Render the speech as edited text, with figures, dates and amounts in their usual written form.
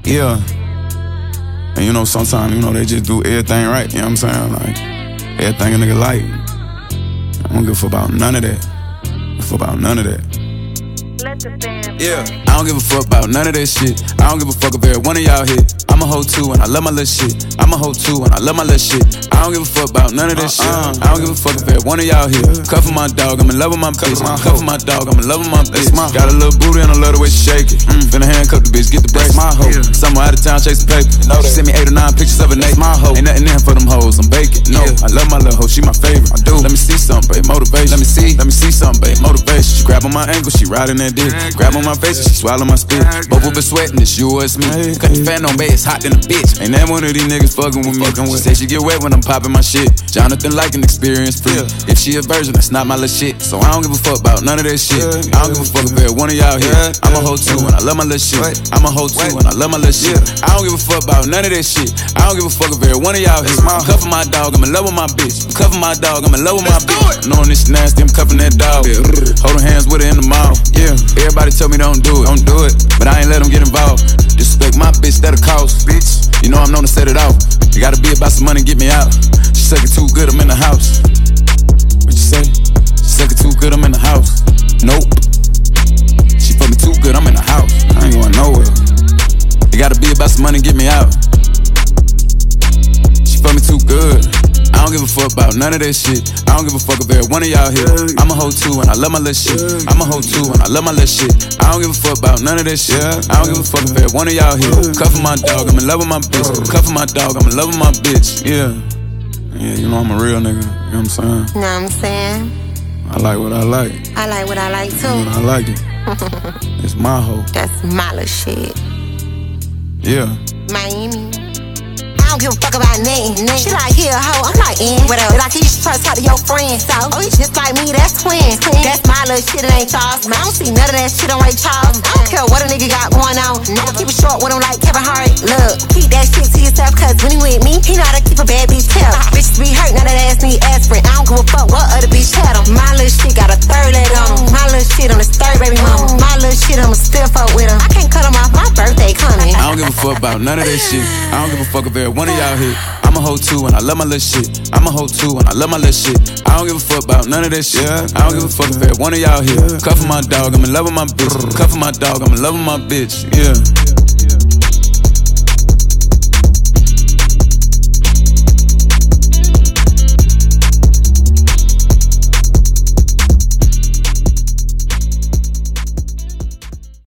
Yeah. And you know, sometimes, you know, they just do everything right, you know what I'm saying? Like, everything a nigga like. I don't give a fuck about none of that. I don't give a fuck about none of that. Yeah, I don't give a fuck about none of that shit. I don't give a fuck if every one of y'all hit. I'm a hoe too and I love my little shit. I'm a hoe too and I love my little shit. I don't give a fuck about none of that shit. I don't give a fuck if every one of y'all hit. Cuffin' my dog, I'm in love with my bitch. Cuffin' my dog, I'm in love with my bitch. Got a little booty and I love the way she shake it. Finna handcuff the bitch, get the brace. My hoe. Somewhere out of town chasing paper. She sent me 8 or 9 pictures of her naked. My hoe. Ain't nothing in for them hoes, I'm baking. No, I love my little hoe, she my favorite. I do. Let me see something, babe, motivation. Let me see something, babe, motivation. She grab on my ankle, she riding that dick. Grab on my face and she swallow my spit. Both of us sweating, it's you or it's me. Cut the fan on me, it's hot than a bitch. Ain't that one of these niggas fucking with me. She say she get wet when I'm popping my shit. Jonathan like an experience free. If she a virgin, that's not my little shit. So I don't give a fuck about none of that shit. I don't give a fuck if every one of y'all here. I'm a hoe too and I love my little shit. I'm a hoe too and I love my little shit. I don't give a fuck about none of that shit. I don't give a fuck if every one of y'all here. I'm cuffing my dog, I'm in love with my bitch. I'm cuffing my dog, I'm in love with my bitch. Knowing this nasty, I'm cuffing that dog. Holding hands with her in the mall. Yeah, everybody tell me don't do it, but I ain't let them get involved. Disrespect my bitch, that'll cost, bitch. You know I'm known to set it off. You gotta be about some money, get me out. She suck it too good, I'm in the house. What you say? She suck it too good, I'm in the house. Nope. She fuck me too good, I'm in the house. I ain't going nowhere. You gotta be about some money, get me out. She fuck me too good. I don't give a fuck about none of that shit. I don't give a fuck if every one of y'all here. I'm a hoe too and I love my little shit. I'm a hoe too and I love my little shit. I don't give a fuck about none of that shit. I don't give a fuck if every one of y'all here. Cuffin' my dog, I'm in love with my bitch. Cuffin' my dog, I'm in love with my bitch. Yeah. Yeah, you know I'm a real nigga. You know what I'm saying? Know what I'm saying? I like what I like. I like what I like too. I like it. It's my hoe. That's my little shit. Yeah. Miami. I don't give a fuck about nothing. She like, here, hoe. I'm like, what else? Like, you should try to talk to your friends. So, oh, it's just like me, that's twins. That's my little shit, it ain't Charles. I don't see none of that shit on Ray Charles. I don't care what a nigga got going on. I'ma keep it short with him like Kevin Hart. Look, keep that shit to yourself, cause when he with me, he know how to keep a bad bitch tail. Bitches be hurt, now that ass need aspirin. I don't give a fuck what other bitch had him. My little shit got a third leg on him. My little shit on his third baby mama. My little shit, I'ma still fuck with him. I can't cut him off, my birthday coming. I don't give a fuck about none of that shit. I don't give a fuck if every one of y'all here. I'm a hoe too and I love my little shit. I'm a hoe too and I love my little shit. I don't give a fuck about none of that shit. I don't give a fuck if every one of y'all here. Cuffin' my dog, I'm in love with my bitch. Cuffin' my dog, I'm in love with my bitch. Yeah.